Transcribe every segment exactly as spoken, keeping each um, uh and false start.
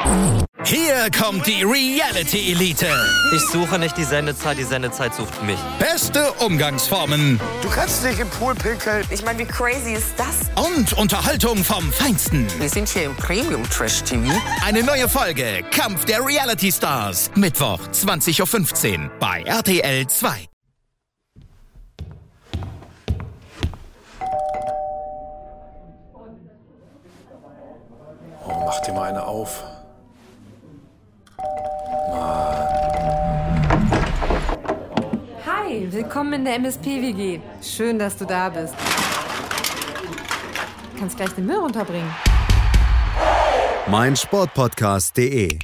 Hier kommt die Reality Elite. Ich suche nicht die Sendezeit, die Sendezeit sucht mich. Beste Umgangsformen. Du kannst nicht im Pool pinkeln. Ich meine, wie crazy ist das? Und Unterhaltung vom Feinsten. Wir sind hier im Premium-Trash-T V. Eine neue Folge Kampf der Reality Stars. Mittwoch, zwanzig Uhr fünfzehn bei R T L zwei. Oh, mach dir mal eine auf. Hi, willkommen in der M S P-W G. Schön, dass du da bist. Du kannst gleich den Müll runterbringen. mein Sportpodcast punkt de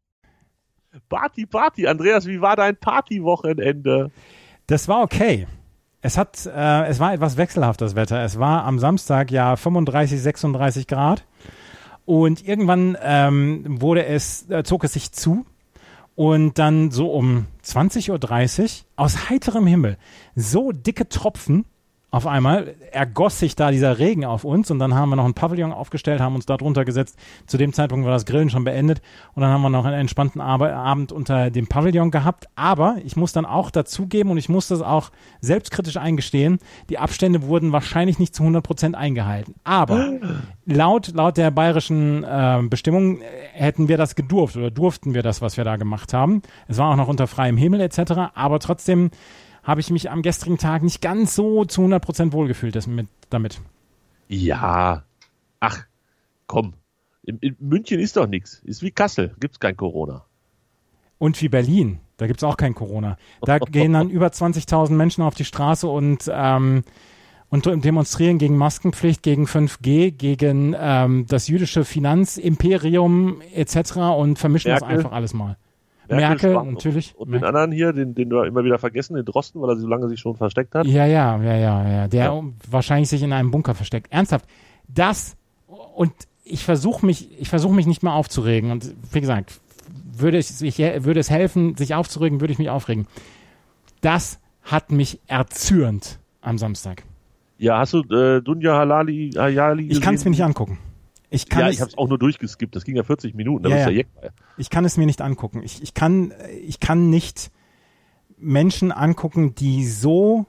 Party, Party. Andreas, wie war dein Partywochenende? Das war okay. Es hat, äh, es war etwas wechselhaft, das Wetter. Es war am Samstag ja fünfunddreißig, sechsunddreißig Grad. Und irgendwann ähm, wurde es, äh, zog es sich zu. Und dann so um zwanzig Uhr dreißig aus heiterem Himmel so dicke Tropfen auf einmal ergoss sich da dieser Regen auf uns und dann haben wir noch ein Pavillon aufgestellt, haben uns da drunter gesetzt. Zu dem Zeitpunkt war das Grillen schon beendet und dann haben wir noch einen entspannten Ab- Abend unter dem Pavillon gehabt. Aber ich muss dann auch dazugeben und ich muss das auch selbstkritisch eingestehen, die Abstände wurden wahrscheinlich nicht zu hundert Prozent eingehalten. Aber laut, laut der bayerischen äh, Bestimmung hätten wir das gedurft oder durften wir das, was wir da gemacht haben. Es war auch noch unter freiem Himmel et cetera. Aber trotzdem habe ich mich am gestrigen Tag nicht ganz so zu hundert Prozent wohlgefühlt das mit, damit. Ja, ach, komm. In, in München ist doch nichts. Ist wie Kassel, gibt's kein Corona. Und wie Berlin, da gibt's auch kein Corona. Da gehen dann über zwanzigtausend Menschen auf die Straße und, ähm, und demonstrieren gegen Maskenpflicht, gegen fünf G, gegen ähm, das jüdische Finanzimperium et cetera und vermischen Merkel. Das einfach alles mal. Merkel, Merkel natürlich. Und den anderen hier, den, den wir immer wieder vergessen, den Drosten, weil er so lange sich schon versteckt hat. Ja, ja, ja, ja, ja. Der ja. wahrscheinlich sich in einem Bunker versteckt. Ernsthaft. Das, und ich versuche mich, ich versuche mich nicht mehr aufzuregen. Und wie gesagt, würde es, ich, würde es helfen, sich aufzuregen, würde ich mich aufregen. Das hat mich erzürnt am Samstag. Ja, hast du äh, Dunja Halali, Hayali Ich kann es mir nicht angucken. Ich kann ja, es, ich habe es auch nur durchgeskippt. Das ging ja vierzig Minuten. Da ja, ja. Ja. Ich kann es mir nicht angucken. Ich, ich, kann, ich kann nicht Menschen angucken, die so,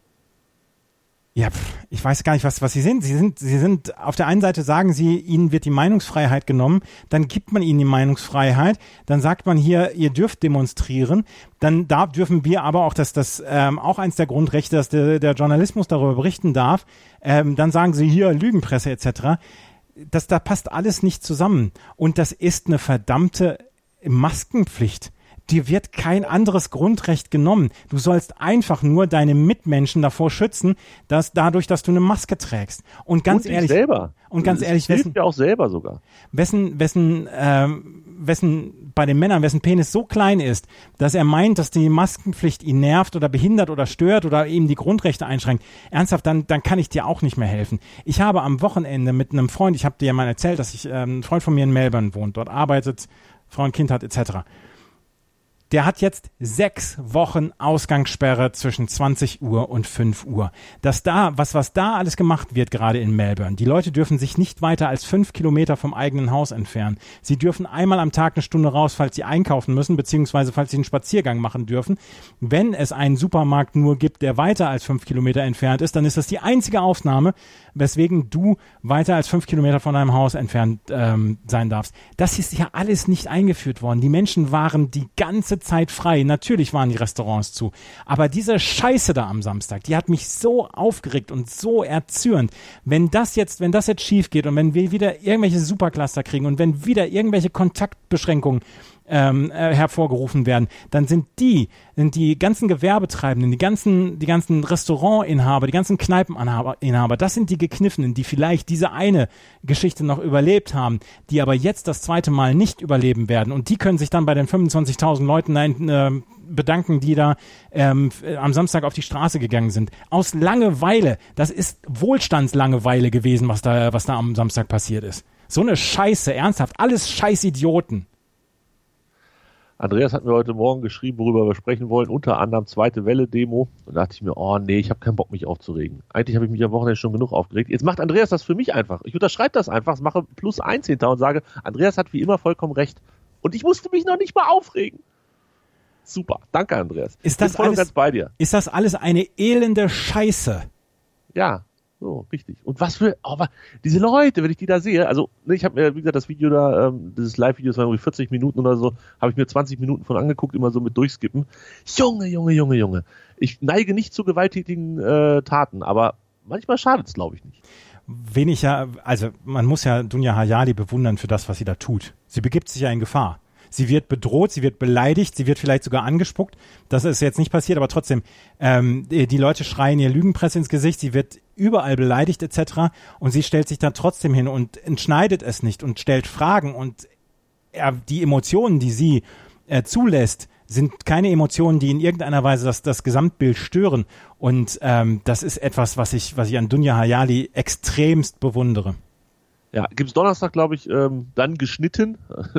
ja, ich weiß gar nicht, was, was sie sind. Sie sind, sie sind, auf der einen Seite sagen sie, ihnen wird die Meinungsfreiheit genommen, dann gibt man ihnen die Meinungsfreiheit, dann sagt man hier, ihr dürft demonstrieren, dann darf, dürfen wir aber auch, dass das ähm, auch eins der Grundrechte, dass der, der Journalismus darüber berichten darf, ähm, dann sagen sie hier Lügenpresse et cetera. Das, da passt alles nicht zusammen. Und das ist eine verdammte Maskenpflicht. Dir wird kein anderes Grundrecht genommen. Du sollst einfach nur deine Mitmenschen davor schützen, dass dadurch, dass du eine Maske trägst. Und ganz und ehrlich, selber. Und ganz das ehrlich, hilft wessen, ja auch selber sogar. Wessen, wessen, ähm, wessen bei den Männern, wessen Penis so klein ist, dass er meint, dass die Maskenpflicht ihn nervt oder behindert oder stört oder eben die Grundrechte einschränkt. Ernsthaft, dann, dann kann ich dir auch nicht mehr helfen. Ich habe am Wochenende mit einem Freund, ich habe dir ja mal erzählt, dass ich ähm, ein Freund von mir in Melbourne wohnt, dort arbeitet, Frau und Kind hat et cetera. Der hat jetzt sechs Wochen Ausgangssperre zwischen zwanzig Uhr und fünf Uhr. Das da, was, was da alles gemacht wird, gerade in Melbourne. Die Leute dürfen sich nicht weiter als fünf Kilometer vom eigenen Haus entfernen. Sie dürfen einmal am Tag eine Stunde raus, falls sie einkaufen müssen, beziehungsweise falls sie einen Spaziergang machen dürfen. Wenn es einen Supermarkt nur gibt, der weiter als fünf Kilometer entfernt ist, dann ist das die einzige Ausnahme, weswegen du weiter als fünf Kilometer von deinem Haus entfernt ähm, sein darfst. Das ist ja alles nicht eingeführt worden. Die Menschen waren die ganze Zeit frei. Natürlich waren die Restaurants zu. Aber diese Scheiße da am Samstag, die hat mich so aufgeregt und so erzürnt. Wenn das jetzt, wenn das jetzt schief geht und wenn wir wieder irgendwelche Supercluster kriegen und wenn wieder irgendwelche Kontaktbeschränkungen ähm, äh, hervorgerufen werden, dann sind die, sind die ganzen Gewerbetreibenden, die ganzen, die ganzen Restaurantinhaber, die ganzen Kneipeninhaber, das sind die Gekniffenen, die vielleicht diese eine Geschichte noch überlebt haben, die aber jetzt das zweite Mal nicht überleben werden und die können sich dann bei den fünfundzwanzigtausend Leuten äh, bedanken, die da ähm, am Samstag auf die Straße gegangen sind. Aus Langeweile. Das ist Wohlstandslangeweile gewesen, was da, was da am Samstag passiert ist. So eine Scheiße, ernsthaft. Alles Scheißidioten. Andreas hat mir heute Morgen geschrieben, worüber wir sprechen wollen, unter anderem zweite Welle-Demo. Und da dachte ich mir, oh nee, ich habe keinen Bock, mich aufzuregen. Eigentlich habe ich mich am Wochenende schon genug aufgeregt. Jetzt macht Andreas das für mich einfach. Ich unterschreibe das einfach, mache plus eins hinter und sage, Andreas hat wie immer vollkommen recht. Und ich musste mich noch nicht mal aufregen. Super, danke Andreas. Ist das ich bin voll alles, und ganz bei dir. Ist das alles eine elende Scheiße? Ja, so, richtig. Und was für, oh, was, diese Leute, wenn ich die da sehe, also ne, ich habe mir, wie gesagt, das Video da, ähm, dieses Live-Video, das war irgendwie vierzig Minuten oder so, habe ich mir zwanzig Minuten von angeguckt, immer so mit durchskippen. Junge, Junge, Junge, Junge. Ich neige nicht zu gewalttätigen äh, Taten, aber manchmal schadet es, glaube ich, nicht. Wen ich ja, also man muss ja Dunja Hayali bewundern für das, was sie da tut. Sie begibt sich ja in Gefahr. Sie wird bedroht, sie wird beleidigt, sie wird vielleicht sogar angespuckt. Das ist jetzt nicht passiert, aber trotzdem, ähm, die, die Leute schreien ihr Lügenpresse ins Gesicht, sie wird überall beleidigt et cetera. Und sie stellt sich da trotzdem hin und entschneidet es nicht und stellt Fragen. Und äh, die Emotionen, die sie äh, zulässt, sind keine Emotionen, die in irgendeiner Weise das, das Gesamtbild stören. Und ähm, das ist etwas, was ich, was ich an Dunja Hayali extremst bewundere. Ja, gibt's Donnerstag, glaube ich, ähm, dann geschnitten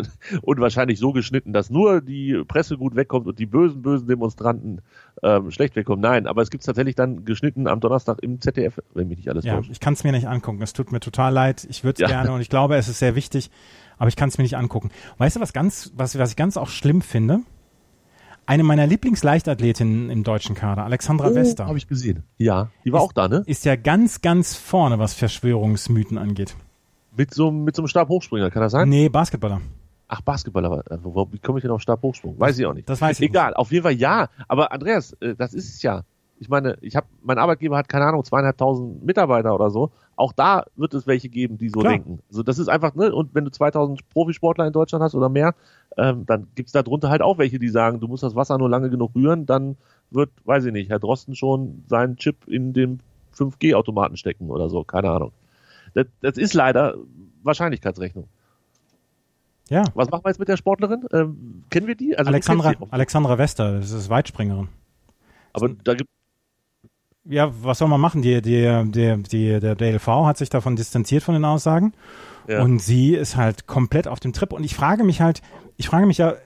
und wahrscheinlich so geschnitten, dass nur die Presse gut wegkommt und die bösen, bösen Demonstranten ähm, schlecht wegkommen. Nein, aber es gibt's tatsächlich dann geschnitten am Donnerstag im Z D F, wenn mich nicht alles ja, täuscht. Ich kann es mir nicht angucken. Es tut mir total leid. Ich würde es ja. gerne und ich glaube, es ist sehr wichtig, aber ich kann es mir nicht angucken. Weißt du, was ganz, was, was ich ganz auch schlimm finde? Eine meiner Lieblingsleichtathletinnen im deutschen Kader, Alexandra oh, Wester. Habe ich gesehen. Ja, die war ist, auch da, ne? Ist ja ganz, ganz vorne, was Verschwörungsmythen angeht. Mit so, mit so einem Stabhochspringer, kann das sein? Nee, Basketballer. Ach, Basketballer. Wie komme ich denn auf Stabhochsprung? Weiß ich auch nicht. Das weiß ich Egal, nicht. auf jeden Fall ja. Aber Andreas, das ist es ja. Ich meine, ich habe, mein Arbeitgeber hat, keine Ahnung, zweieinhalbtausend Mitarbeiter oder so. Auch da wird es welche geben, die so Klar. denken. Also das ist einfach, ne, und wenn du zweitausend Profisportler in Deutschland hast oder mehr, ähm, dann gibt's da drunter halt auch welche, die sagen, du musst das Wasser nur lange genug rühren, dann wird, weiß ich nicht, Herr Drosten schon seinen Chip in den fünf G Automaten stecken oder so, keine Ahnung. Das, das ist leider Wahrscheinlichkeitsrechnung. Ja. Was machen wir jetzt mit der Sportlerin? Ähm, kennen wir die? Also Alexandra, sie Alexandra Wester, das ist Weitspringerin. Aber da gibt Ja, was soll man machen? Die, die, die, die, der D L V hat sich davon distanziert von den Aussagen. Ja. Und sie ist halt komplett auf dem Trip. Und ich frage mich halt, ich frage mich ja,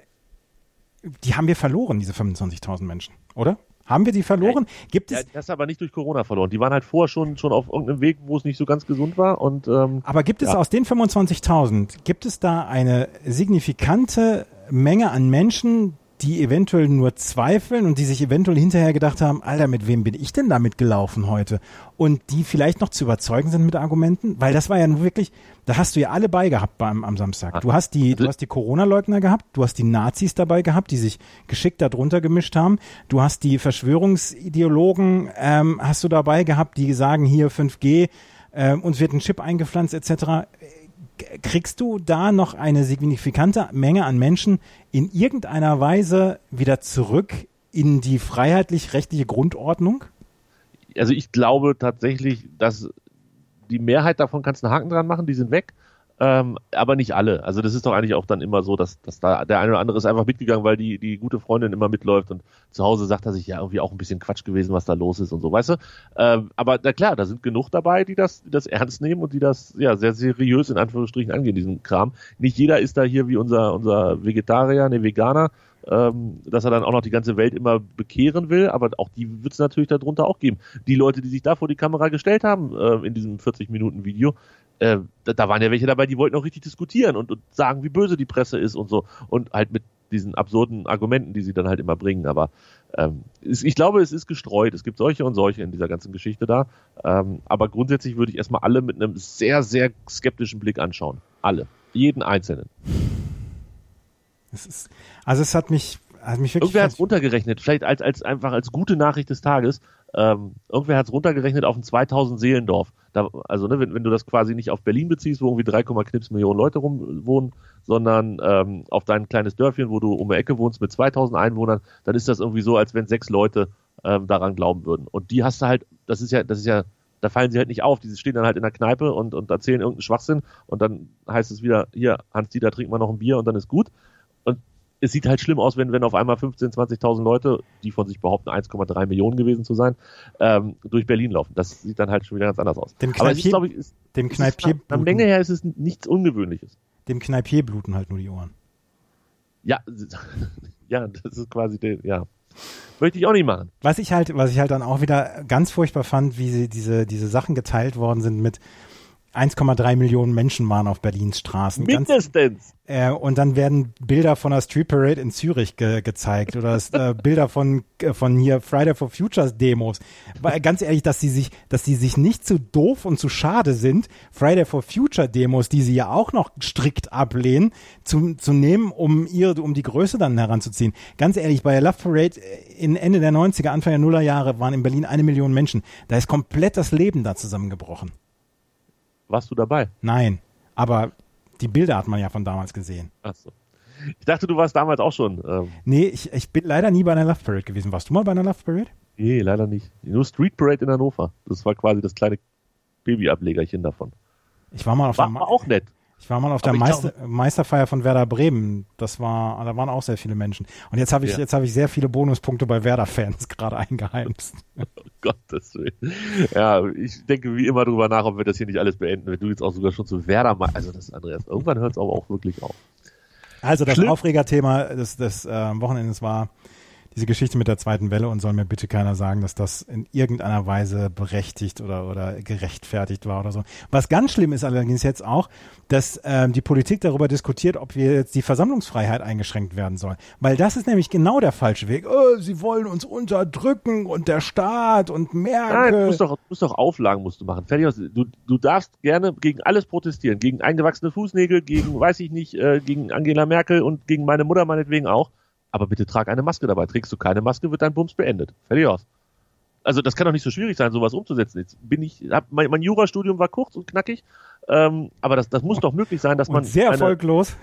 die haben wir verloren, diese fünfundzwanzigtausend Menschen, oder? Haben wir die verloren? Gibt es? Ja, das aber nicht durch Corona verloren. Die waren halt vorher schon, schon auf irgendeinem Weg, wo es nicht so ganz gesund war. Und, ähm, Aber gibt es ja. aus den fünfundzwanzigtausend, gibt es da eine signifikante Menge an Menschen, die eventuell nur zweifeln und die sich eventuell hinterher gedacht haben, Alter, mit wem bin ich denn da mitgelaufen heute? Und die vielleicht noch zu überzeugen sind mit Argumenten? Weil das war ja nun wirklich, da hast du ja alle bei gehabt beim, am Samstag. Du hast die, du hast die Corona-Leugner gehabt, du hast die Nazis dabei gehabt, die sich geschickt darunter gemischt haben. Du hast die Verschwörungsideologen, ähm, hast du dabei gehabt, die sagen, hier fünf G, ähm, uns wird ein Chip eingepflanzt et cetera. Kriegst du da noch eine signifikante Menge an Menschen in irgendeiner Weise wieder zurück in die freiheitlich-rechtliche Grundordnung? Also ich glaube tatsächlich, dass die Mehrheit davon kannst einen Haken dran machen, die sind weg, ähm, aber nicht alle. Also das ist doch eigentlich auch dann immer so, dass, dass da der eine oder andere ist einfach mitgegangen, weil die, die gute Freundin immer mitläuft und zu Hause sagt er sich, ja, irgendwie auch ein bisschen Quatsch gewesen, was da los ist und so, weißt du? Ähm, aber na klar, da sind genug dabei, die das, die das ernst nehmen und die das ja sehr seriös in Anführungsstrichen angehen, diesen Kram. Nicht jeder ist da hier wie unser, unser Vegetarier, ne Veganer, ähm, dass er dann auch noch die ganze Welt immer bekehren will, aber auch die wird es natürlich darunter auch geben. Die Leute, die sich da vor die Kamera gestellt haben äh, in diesem vierzig Minuten Video, äh, da, da waren ja welche dabei, die wollten auch richtig diskutieren und, und sagen, wie böse die Presse ist und so und halt mit diesen absurden Argumenten, die sie dann halt immer bringen, aber ähm, ist, ich glaube, es ist gestreut, es gibt solche und solche in dieser ganzen Geschichte da, ähm, aber grundsätzlich würde ich erstmal alle mit einem sehr, sehr skeptischen Blick anschauen. Alle. Jeden Einzelnen. Es ist, also es hat mich, hat mich wirklich... Irgendwer hat es runtergerechnet, vielleicht als, als einfach als gute Nachricht des Tages. Ähm, irgendwer hat es runtergerechnet auf ein zweitausend Seelendorf. Da, also ne, wenn, wenn du das quasi nicht auf Berlin beziehst, wo irgendwie drei, knips Millionen Leute rum wohnen, sondern ähm, auf dein kleines Dörfchen, wo du um die Ecke wohnst mit zweitausend Einwohnern, dann ist das irgendwie so, als wenn sechs Leute ähm, daran glauben würden. Und die hast du halt, das ist ja, das ist ja, da fallen sie halt nicht auf. Die stehen dann halt in der Kneipe und, und erzählen irgendeinen Schwachsinn und dann heißt es wieder, hier, Hans-Dieter, trink mal noch ein Bier und dann ist gut. Und es sieht halt schlimm aus, wenn, wenn auf einmal fünfzehntausend, zwanzigtausend Leute, die von sich behaupten, eins Komma drei Millionen gewesen zu sein, ähm, durch Berlin laufen. Das sieht dann halt schon wieder ganz anders aus. Dem Aber es ist, Kneipier, glaube ich, ist, dem es Kneipier ist, von der Menge her ist es nichts Ungewöhnliches. Dem Kneipier bluten halt nur die Ohren. Ja, ja, das ist quasi der, ja. Möchte ich auch nicht machen. Was ich halt, was ich halt dann auch wieder ganz furchtbar fand, wie sie diese, diese Sachen geteilt worden sind mit eins Komma drei Millionen Menschen waren auf Berlins Straßen. Mindestens. Ganz, äh, und dann werden Bilder von der Street Parade in Zürich ge- gezeigt oder das, äh, Bilder von, äh, von hier Friday for Futures Demos. Weil, ganz ehrlich, dass sie sich, dass sie sich nicht zu doof und zu schade sind, Friday for Future Demos, die sie ja auch noch strikt ablehnen, zu, zu nehmen, um ihre, um die Größe dann heranzuziehen. Ganz ehrlich, bei der Love Parade in Ende der neunziger, Anfang der Nullerjahre waren in Berlin eine Million Menschen. Da ist komplett das Leben da zusammengebrochen. Warst du dabei? Nein, aber die Bilder hat man ja von damals gesehen. Ach so. Ich dachte, du warst damals auch schon. Ähm nee, ich, ich bin leider nie bei einer Love Parade gewesen. Warst du mal bei einer Love Parade? Nee, leider nicht. Nur Street Parade in Hannover. Das war quasi das kleine Babyablegerchen davon. Ich war mal auf war, der Ma- war auch nett. Ich war mal auf der Meister, Meisterfeier von Werder Bremen. Das war, da waren auch sehr viele Menschen. Und jetzt habe ich, ja. jetzt habe ich sehr viele Bonuspunkte bei Werder-Fans gerade eingeheimst. Oh Gottes Willen. Ja, ich denke wie immer drüber nach, ob wir das hier nicht alles beenden. Wenn du jetzt auch sogar schon zu Werder machst. Also das ist Andreas. Irgendwann hört es aber auch wirklich auf. Also das Schlimm. Aufregerthema des, des äh, Wochenendes war diese Geschichte mit der zweiten Welle und soll mir bitte keiner sagen, dass das in irgendeiner Weise berechtigt oder, oder gerechtfertigt war oder so. Was ganz schlimm ist allerdings jetzt auch, dass ähm, die Politik darüber diskutiert, ob wir jetzt die Versammlungsfreiheit eingeschränkt werden soll. Weil das ist nämlich genau der falsche Weg. Oh, sie wollen uns unterdrücken und der Staat und Merkel. Nein, du musst doch, du musst doch Auflagen musst du machen. Fertig aus. Du, du darfst gerne gegen alles protestieren. Gegen eingewachsene Fußnägel, gegen, weiß ich nicht, äh, gegen Angela Merkel und gegen meine Mutter meinetwegen auch. Aber bitte trag eine Maske dabei. Trägst du keine Maske, wird dein Bums beendet. Fertig aus. Also das kann doch nicht so schwierig sein, sowas umzusetzen. Jetzt bin ich, hab, mein, mein Jurastudium war kurz und knackig, ähm, aber das, das muss doch möglich sein, dass man... Und sehr eine, erfolglos.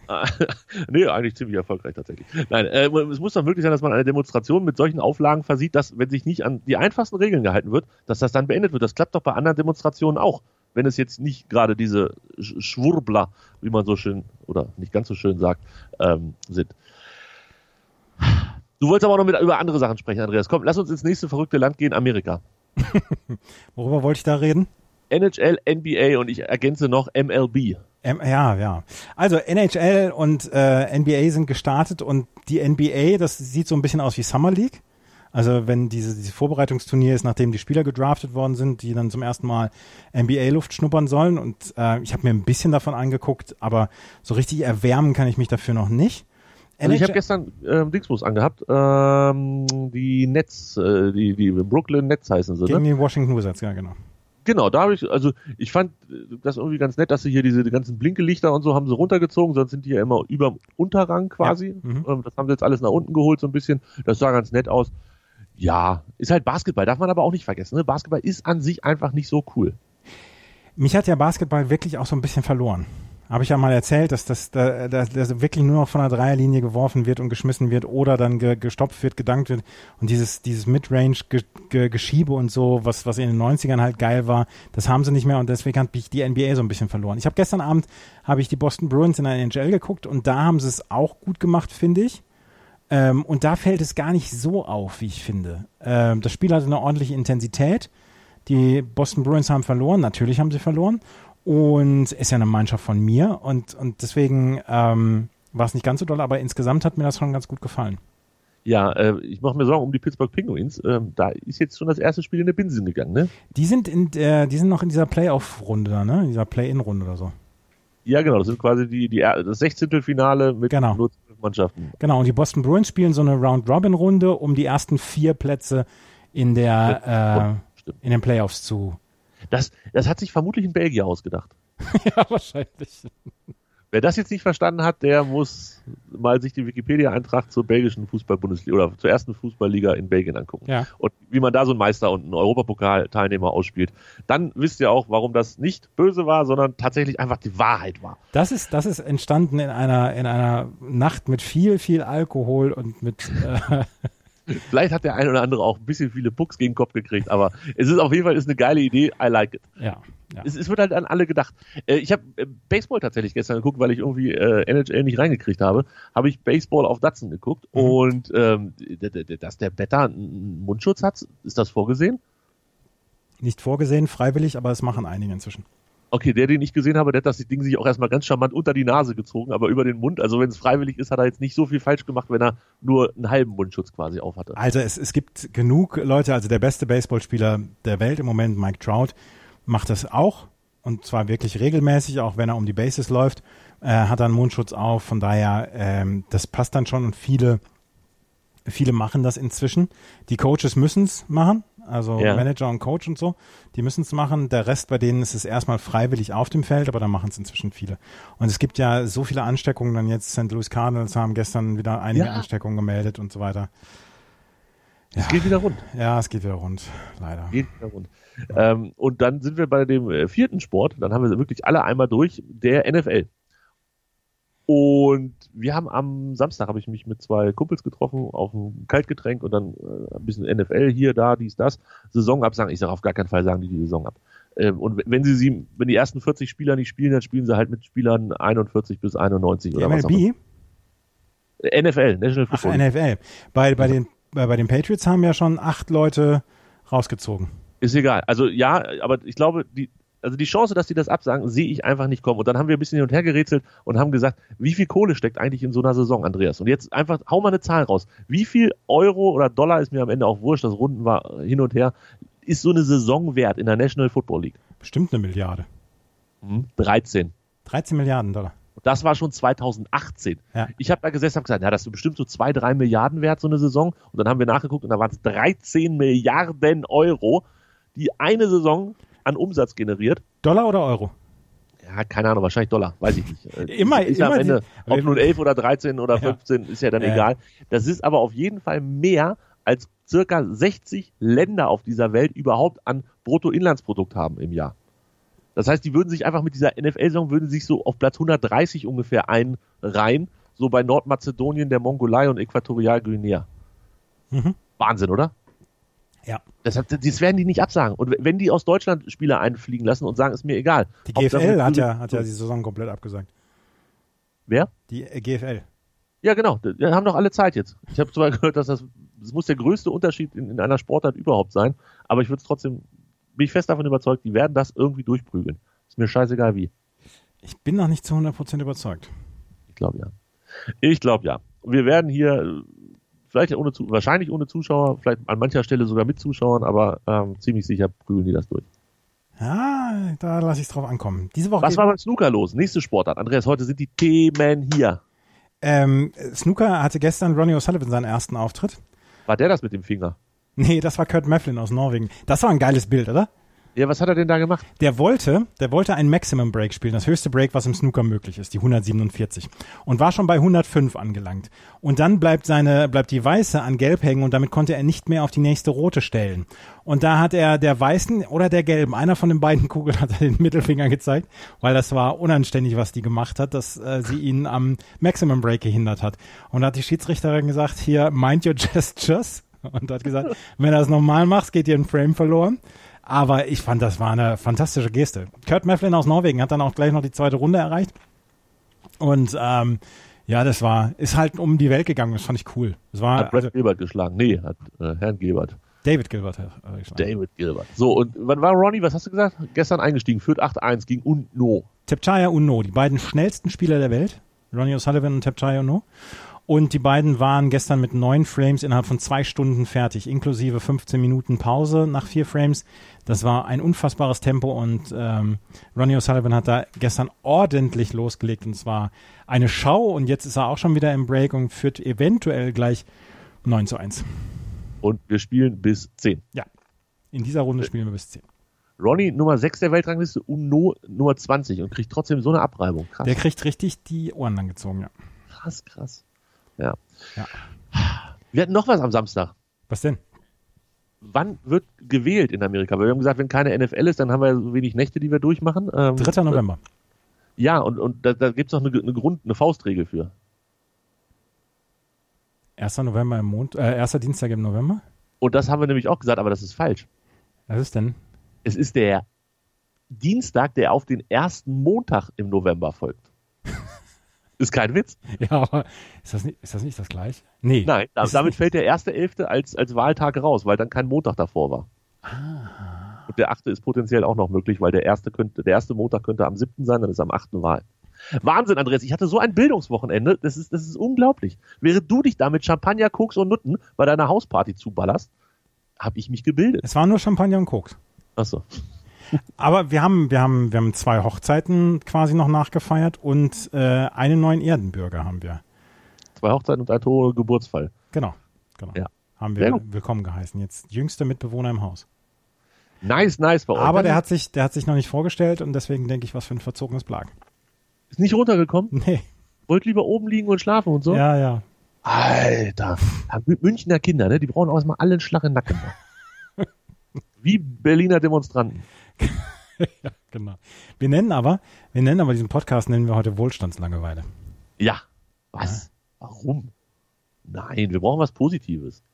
nee, eigentlich ziemlich erfolgreich tatsächlich. Nein, äh, es muss doch möglich sein, dass man eine Demonstration mit solchen Auflagen versieht, dass, wenn sich nicht an die einfachsten Regeln gehalten wird, dass das dann beendet wird. Das klappt doch bei anderen Demonstrationen auch. Wenn es jetzt nicht gerade diese Sch- Schwurbler, wie man so schön, oder nicht ganz so schön sagt, ähm, sind. Du wolltest aber auch noch mit, über andere Sachen sprechen, Andreas. Komm, lass uns ins nächste verrückte Land gehen, Amerika. Worüber wollte ich da reden? N H L, N B A und ich ergänze noch M L B. Ähm, ja, ja. Also N H L und äh, N B A sind gestartet und die N B A, das sieht so ein bisschen aus wie Summer League. Also wenn diese, diese Vorbereitungsturnier ist, nachdem die Spieler gedraftet worden sind, die dann zum ersten Mal N B A-Luft schnuppern sollen. Und äh, ich habe mir ein bisschen davon angeguckt, aber so richtig erwärmen kann ich mich dafür noch nicht. Also ich habe gestern ähm, Dingsbus angehabt, ähm, die Nets, äh, die, die Brooklyn Nets heißen sie, Gegen ne? die Washington Wizards, ja genau. Genau, da habe ich, also ich fand das irgendwie ganz nett, dass sie hier diese die ganzen Blinkelichter und so haben sie runtergezogen, sonst sind die ja immer über dem Unterrang quasi. Ja. Mhm. Ähm, das haben sie jetzt alles nach unten geholt so ein bisschen. Das sah ganz nett aus. Ja, ist halt Basketball, darf man aber auch nicht vergessen. Ne? Basketball ist an sich einfach nicht so cool. Mich hat ja Basketball wirklich auch so ein bisschen verloren. Habe ich ja mal erzählt, dass das da, da, da wirklich nur noch von der Dreierlinie geworfen wird und geschmissen wird oder dann ge, gestopft wird, gedankt wird. Und dieses dieses Midrange-Geschiebe und so, was was in den neunzigern halt geil war, das haben sie nicht mehr und deswegen hat mich die N B A so ein bisschen verloren. Ich habe gestern Abend habe ich die Boston Bruins in der N H L geguckt und da haben sie es auch gut gemacht, finde ich. Ähm, und da fällt es gar nicht so auf, wie ich finde. Ähm, das Spiel hatte eine ordentliche Intensität. Die Boston Bruins haben verloren, natürlich haben sie verloren. Und ist ja eine Mannschaft von mir und, und deswegen ähm, war es nicht ganz so doll, aber insgesamt hat mir das schon ganz gut gefallen. Ja, äh, ich mache mir Sorgen um die Pittsburgh Penguins. Ähm, da ist jetzt schon das erste Spiel in der Binsen gegangen, ne? Die sind in der, die sind noch in dieser Playoff-Runde da, ne? In dieser Play-In-Runde oder so. Ja, genau, das sind quasi die, die das Sechzehntelfinale mit genau. nur zwölf Mannschaften. Genau, und die Boston Bruins spielen so eine Round-Robin-Runde, um die ersten vier Plätze in der äh, in den Playoffs zu. Das, das hat sich vermutlich ein Belgier ausgedacht. Ja, wahrscheinlich. Wer das jetzt nicht verstanden hat, der muss mal sich die Wikipedia-Eintrag zur belgischen Fußball-Bundesliga oder zur ersten Fußballliga in Belgien angucken. Ja. Und wie man da so einen Meister und einen Europapokal-Teilnehmer ausspielt. Dann wisst ihr auch, warum das nicht böse war, sondern tatsächlich einfach die Wahrheit war. Das ist, das ist entstanden in einer, in einer Nacht mit viel, viel Alkohol und mit, äh, Vielleicht hat der ein oder andere auch ein bisschen viele Pucks gegen den Kopf gekriegt, aber es ist auf jeden Fall ist eine geile Idee. I like it. Ja. ja. Es, es wird halt an alle gedacht. Äh, ich habe äh, Baseball tatsächlich gestern geguckt, weil ich irgendwie äh, N H L nicht reingekriegt habe. Habe ich Baseball auf Datsun geguckt mhm. und ähm, d- d- d- dass der Batter einen Mundschutz hat, ist das vorgesehen? Nicht vorgesehen, freiwillig, aber es machen einige inzwischen. Okay, der, den ich gesehen habe, der hat das Ding sich auch erstmal ganz charmant unter die Nase gezogen, aber über den Mund. Also wenn es freiwillig ist, hat er jetzt nicht so viel falsch gemacht, wenn er nur einen halben Mundschutz quasi auf hatte. Also es, es gibt genug Leute, also der beste Baseballspieler der Welt im Moment, Mike Trout, macht das auch. Und zwar wirklich regelmäßig, auch wenn er um die Bases läuft, äh, hat er einen Mundschutz auf. Von daher, ähm, das passt dann schon und viele, viele machen das inzwischen. Die Coaches müssen es machen. Also ja. Manager und Coach und so, die müssen es machen. Der Rest bei denen ist es erstmal freiwillig auf dem Feld, aber da machen es inzwischen viele. Und es gibt ja so viele Ansteckungen, dann jetzt Saint Louis Cardinals haben gestern wieder einige ja. Ansteckungen gemeldet und so weiter. Ja. Es geht wieder rund. Ja, es geht wieder rund, leider. Geht wieder rund. Ähm, und dann sind wir bei dem äh, vierten Sport, dann haben wir wirklich alle einmal durch, der N F L. Und wir haben am Samstag, habe ich mich mit zwei Kumpels getroffen, auf ein Kaltgetränk und dann äh, ein bisschen N F L hier, da, dies, das. Saison absagen. Ich sage, auf gar keinen Fall sagen die die Saison ab. Ähm, und wenn sie sie, wenn die ersten vierzig Spieler nicht spielen, dann spielen sie halt mit Spielern einundvierzig bis einundneunzig oder M L B? Was auch immer. N F L, National Football. Ach, N F L. Bei, bei, den, bei, bei den Patriots haben ja schon acht Leute rausgezogen. Ist egal. Also ja, aber ich glaube, die Also die Chance, dass die das absagen, sehe ich einfach nicht kommen. Und dann haben wir ein bisschen hin und her gerätselt und haben gesagt, wie viel Kohle steckt eigentlich in so einer Saison, Andreas? Und jetzt einfach, hau mal eine Zahl raus. Wie viel Euro oder Dollar, ist mir am Ende auch wurscht, das Runden war hin und her, ist so eine Saison wert in der National Football League? Bestimmt eine Milliarde. Hm, dreizehn. dreizehn Milliarden Dollar. Und das war schon zweitausendachtzehn. Ja. Ich habe da gesessen und gesagt, ja, das ist bestimmt so zwei, drei Milliarden wert, so eine Saison. Und dann haben wir nachgeguckt und da waren es dreizehn Milliarden Euro, die eine Saison an Umsatz generiert. Dollar oder Euro? Ja, keine Ahnung, wahrscheinlich Dollar, weiß ich nicht. Immer, ist immer am Ende, die, ob nun elf oder dreizehn oder fünfzehn, ja. ist ja dann ja. egal. Das ist aber auf jeden Fall mehr, als circa sechzig Länder auf dieser Welt überhaupt an Bruttoinlandsprodukt haben im Jahr. Das heißt, die würden sich einfach mit dieser N F L-Saison würden sich so auf Platz hundertdreißig ungefähr einreihen, so bei Nordmazedonien, der Mongolei und Äquatorialguinea. Mhm. Wahnsinn, oder? Ja. Deshalb, das werden die nicht absagen. Und wenn die aus Deutschland Spieler einfliegen lassen und sagen, ist mir egal. Die G F L hat ja, hat ja die Saison komplett abgesagt. Wer? Die äh, G F L. Ja, genau. Die haben doch alle Zeit jetzt. Ich habe zwar gehört, dass das, das muss der größte Unterschied in, in einer Sportart überhaupt sein, aber ich würde es trotzdem, bin ich fest davon überzeugt, die werden das irgendwie durchprügeln. Ist mir scheißegal wie. Ich bin noch nicht zu hundert Prozent überzeugt. Ich glaube ja. Ich glaube ja. Wir werden hier vielleicht ohne wahrscheinlich ohne Zuschauer, vielleicht an mancher Stelle sogar mit Zuschauern, aber ähm, ziemlich sicher prügeln die das durch. Ja, da lasse ich es drauf ankommen. Diese Woche Was war beim Snooker los? Nächste Sportart. Andreas, heute sind die Themen hier. Ähm, Snooker hatte gestern Ronnie O'Sullivan seinen ersten Auftritt. War der das mit dem Finger? Nee, das war Kurt Mefflin aus Norwegen. Das war ein geiles Bild, oder? Ja, was hat er denn da gemacht? Der wollte, der wollte ein Maximum Break spielen, das höchste Break, was im Snooker möglich ist, die hundertsiebenundvierzig. Und war schon bei hundertfünf angelangt. Und dann bleibt seine, bleibt die Weiße an Gelb hängen und damit konnte er nicht mehr auf die nächste Rote stellen. Und da hat er der Weißen oder der Gelben, einer von den beiden Kugeln hat er den Mittelfinger gezeigt, weil das war unanständig, was die gemacht hat, dass äh, sie ihn am Maximum Break gehindert hat. Und da hat die Schiedsrichterin gesagt, hier, mind your gestures. Und hat gesagt, wenn du das normal machst, geht dir ein Frame verloren. Aber ich fand, das war eine fantastische Geste. Kurt Mefflin aus Norwegen hat dann auch gleich noch die zweite Runde erreicht. Und ähm, ja, das war, ist halt um die Welt gegangen. Das fand ich cool. Das war, hat Brad also, Gilbert geschlagen. Nee, hat äh, Herrn Gilbert. David Gilbert hat äh, geschlagen. David Gilbert. So, und wann war Ronnie, was hast du gesagt? Gestern eingestiegen, führt acht eins gegen Unno. Tepchaya Unno, die beiden schnellsten Spieler der Welt. Ronnie O'Sullivan und Tepchaya Unno. Und die beiden waren gestern mit neun Frames innerhalb von zwei Stunden fertig, inklusive fünfzehn Minuten Pause nach vier Frames. Das war ein unfassbares Tempo und ähm, Ronnie O'Sullivan hat da gestern ordentlich losgelegt und zwar eine Schau und jetzt ist er auch schon wieder im Break und führt eventuell gleich neun zu eins. Und wir spielen bis zehn. Ja, in dieser Runde spielen wir bis zehn. Ronnie Nummer sechs der Weltrangliste, Unno Nummer zwanzig und kriegt trotzdem so eine Abreibung. Krass. Der kriegt richtig die Ohren lang gezogen, ja. Krass, krass. Ja. ja. Wir hatten noch was am Samstag. Was denn? Wann wird gewählt in Amerika? Weil wir haben gesagt, wenn keine N F L ist, dann haben wir so wenig Nächte, die wir durchmachen. Ähm, dritter November. Ja, und, und da, da gibt es noch eine, eine Grund, eine Faustregel für. erster November im Mond, äh, erster Dienstag im November? Und das haben wir nämlich auch gesagt, aber das ist falsch. Was ist denn? Es ist der Dienstag, der auf den ersten Montag im November folgt. Ist kein Witz. Ja, aber ist das nicht, ist das, nicht das gleiche? Nee. Nein, damit fällt der erste Elfte als, als Wahltag raus, weil dann kein Montag davor war. Ah. Und der achte ist potenziell auch noch möglich, weil der erste könnte, der erste Montag könnte am siebten sein, dann ist am achten Wahl. Wahnsinn, Andreas, ich hatte so ein Bildungswochenende, das ist, das ist unglaublich. Während du dich da mit Champagner, Koks und Nutten bei deiner Hausparty zuballerst, habe ich mich gebildet. Es war nur Champagner und Koks. Ach so. Aber wir haben, wir haben, wir haben zwei Hochzeiten quasi noch nachgefeiert und äh, einen neuen Erdenbürger haben wir. Zwei Hochzeiten und ein Tore Geburtsfall. Genau, genau. Ja. Haben wir willkommen geheißen. Jetzt jüngster Mitbewohner im Haus. Nice, nice bei euch. Aber der hat sich, der hat sich noch nicht vorgestellt und deswegen denke ich, was für ein verzogenes Blag. Ist nicht runtergekommen? Nee. Wollt lieber oben liegen und schlafen und so? Ja, ja. Alter. Münchner Kinder, ne? Die brauchen auch erstmal alle einen Schlag in den Nacken. Wie Berliner Demonstranten. Ja, genau. Wir nennen aber, wir nennen aber diesen Podcast, nennen wir heute Wohlstandslangeweile. Ja. Was? Ja. Warum? Nein, wir brauchen was Positives.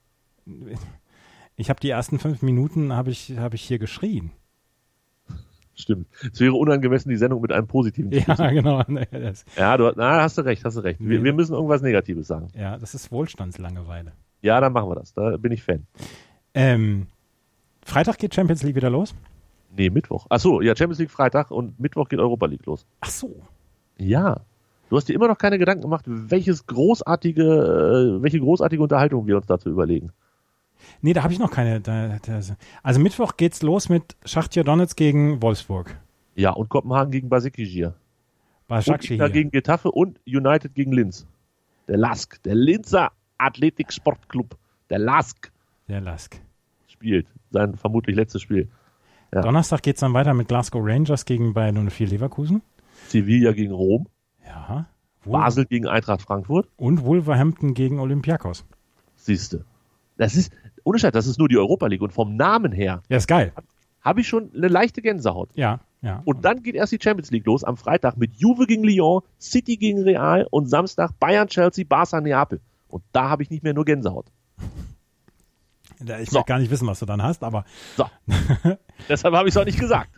Ich habe die ersten fünf Minuten habe ich, habe ich hier geschrien. Stimmt. Es wäre unangemessen, die Sendung mit einem positiven Ja, Schluss. genau. Ja, du na, hast du recht, hast du recht. Wir, wir müssen irgendwas Negatives sagen. Ja, das ist Wohlstandslangeweile. Ja, dann machen wir das. Da bin ich Fan. Ähm, Freitag geht Champions League wieder los? Nee, Mittwoch. Ach so, ja, Champions League Freitag und Mittwoch geht Europa League los. Ach so. Ja. Du hast dir immer noch keine Gedanken gemacht, welches großartige, äh, welche großartige Unterhaltung wir uns dazu überlegen. Nee, da habe ich noch keine. Da, da, also Mittwoch geht's los mit Schachtier Donetsk gegen Wolfsburg. Ja, und Kopenhagen gegen Basaksehir. Basaksehir. Und gegen Getafe und United gegen Linz. Der Lask, der Linzer Athletik Sportclub. Der Lask. Der Lask. Spielt sein vermutlich letztes Spiel. Ja. Donnerstag geht's dann weiter mit Glasgow Rangers gegen Bayer null vier Leverkusen. Sevilla gegen Rom. Ja. Basel gegen Eintracht Frankfurt. Und Wolverhampton gegen Olympiakos. Siehste. Das ist, ohne Scheiß, das ist nur die Europa League und vom Namen her. Ja, ist geil. Habe ich schon eine leichte Gänsehaut. Ja, ja. Und dann geht erst die Champions League los am Freitag mit Juve gegen Lyon, City gegen Real und Samstag Bayern, Chelsea, Barca, Neapel. Und da habe ich nicht mehr nur Gänsehaut. Ich so. will gar nicht wissen, was du dann hast, aber. So. Deshalb habe ich es auch nicht gesagt.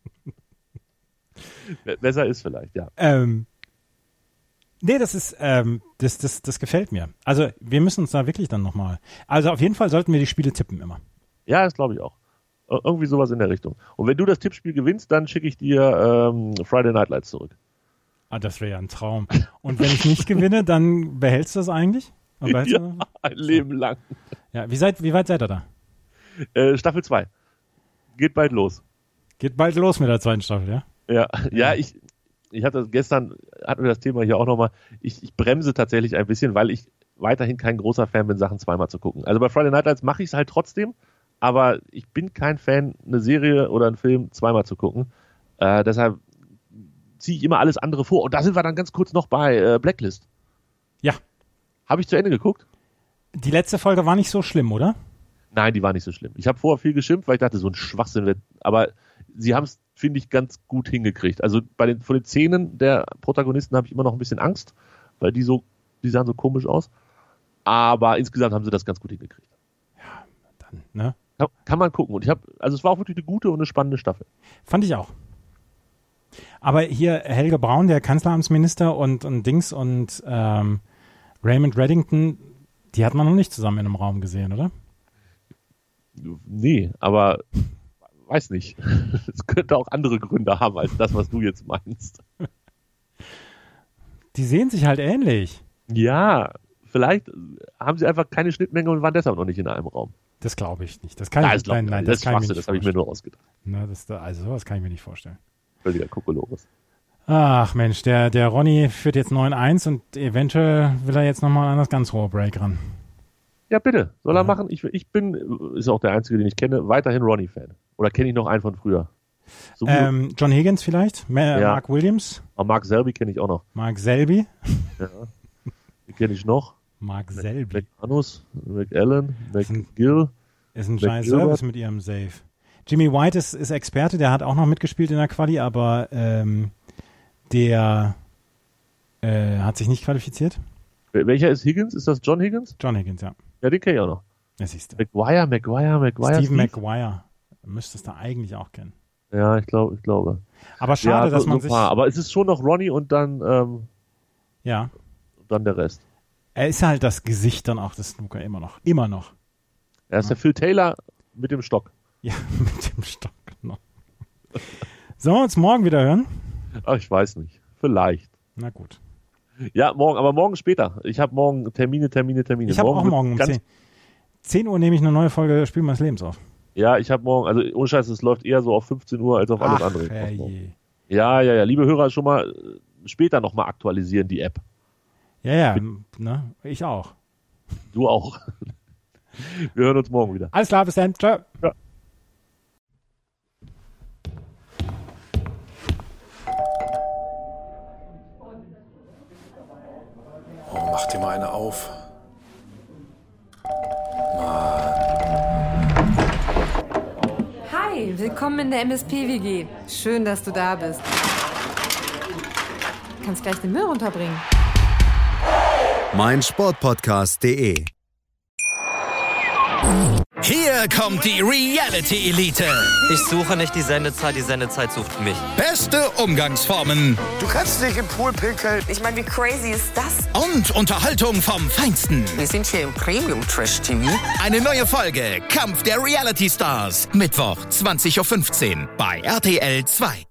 Besser ist vielleicht, ja. Ähm. Nee, das ist, ähm, das, das, das gefällt mir. Also, wir müssen uns da wirklich dann nochmal. Also, auf jeden Fall sollten wir die Spiele tippen immer. Ja, das glaube ich auch. Ir- irgendwie sowas in der Richtung. Und wenn du das Tippspiel gewinnst, dann schicke ich dir ähm, Friday Night Lights zurück. Ah, das wäre ja ein Traum. Und wenn ich nicht gewinne, dann behältst du das eigentlich? Ja, ein Leben lang. Ja, wie, seid, wie weit seid ihr da? Äh, Staffel zwei. Geht bald los. Geht bald los mit der zweiten Staffel, ja? Ja, ja, ich, ich hatte gestern, hatten wir das Thema hier auch nochmal, ich, ich bremse tatsächlich ein bisschen, weil ich weiterhin kein großer Fan bin, Sachen zweimal zu gucken. Also bei Friday Night Lights mache ich es halt trotzdem, aber ich bin kein Fan, eine Serie oder einen Film zweimal zu gucken. Äh, deshalb ziehe ich immer alles andere vor. Und da sind wir dann ganz kurz noch bei äh, Blacklist. Ja. Habe ich zu Ende geguckt? Die letzte Folge war nicht so schlimm, oder? Nein, die war nicht so schlimm. Ich habe vorher viel geschimpft, weil ich dachte, so ein Schwachsinn wird. Aber sie haben es, finde ich, ganz gut hingekriegt. Also bei den, von den Szenen der Protagonisten habe ich immer noch ein bisschen Angst, weil die so, die sahen so komisch aus. Aber insgesamt haben sie das ganz gut hingekriegt. Ja, dann, ne? Kann, kann man gucken. Und ich habe, also es war auch wirklich eine gute und eine spannende Staffel. Fand ich auch. Aber hier Helge Braun, der Kanzleramtsminister und, und Dings und ähm, Raymond Reddington, die hat man noch nicht zusammen in einem Raum gesehen, oder? Nee, aber weiß nicht. Es könnte auch andere Gründe haben als das, was du jetzt meinst. Die sehen sich halt ähnlich. Ja, vielleicht haben sie einfach keine Schnittmenge und waren deshalb noch nicht in einem Raum. Das glaube ich nicht. Das kann Ja, ich, das, nein, nein, das, das, das, das habe ich mir nur ausgedacht. Na, das, also sowas kann ich mir nicht vorstellen. Völliger Kokolores. Ach Mensch, der, der Ronny führt jetzt neun eins und eventuell will er jetzt nochmal an das ganz hohe Break ran. Ja, bitte. Soll er Ja. machen. Ich, ich bin, ist auch der Einzige, den ich kenne, weiterhin Ronny-Fan. Oder kenne ich noch einen von früher? So Ähm, John Higgins vielleicht, Ma- Ja. Mark Williams, Aber Mark Selby kenne ich auch noch. Mark Selby. Ja. Den kenne ich noch. Mark Selby. McManus, McAllen, ein- McGill. Ist ein Mac scheiß Gilbert. Service mit ihrem Save. Jimmy White ist, ist Experte, der hat auch noch mitgespielt in der Quali, aber ähm, der äh, hat sich nicht qualifiziert. Wel- Welcher ist Higgins? Ist das John Higgins? John Higgins, ja. Ja, den kenne ich auch noch. Das siehst du. McGuire, McGuire, McGuire. Steve Steve? Maguire. Müsstest du eigentlich auch kennen. Ja, ich glaube, ich glaube. Aber schade, ja, dass so, man so sich... ein paar. Aber es ist schon noch Ronny und dann, ähm, Ja. dann der Rest. Er ist halt das Gesicht dann auch des Snooker immer noch. Immer noch. Er ist der Phil Taylor mit dem Stock. Ja, mit dem Stock. Sollen wir uns morgen wieder hören? Ach, ich weiß nicht. Vielleicht. Na gut. Ja, morgen, aber morgen später. Ich habe morgen Termine, Termine, Termine. Ich habe auch morgen um zehn. zehn Uhr nehme ich eine neue Folge Spiel meines Lebens auf. Ja, ich habe morgen, also ohne Scheiß, es läuft eher so auf fünfzehn Uhr als auf alles Ach, andere. herrje. Ja, ja, ja. Liebe Hörer, schon mal später nochmal aktualisieren die App. Ja, ja, ne? Ich auch. Du auch. Wir hören uns morgen wieder. Alles klar, bis dann. Ciao. Ja. Oh, mach dir mal eine auf. Hi, willkommen in der M S P-W G. Schön, dass du da bist. Du kannst gleich den Müll runterbringen. mein Sportpodcast punkt de. Hier kommt die Reality Elite. Ich suche nicht die Sendezeit, die Sendezeit sucht mich. Beste Umgangsformen Du kannst nicht im Pool pinkeln. Ich meine, wie crazy ist das? und Unterhaltung vom Feinsten. Wir sind hier im Premium-Trash-T V. Eine neue Folge Kampf der Reality Stars. Mittwoch, zwanzig Uhr fünfzehn bei R T L zwei.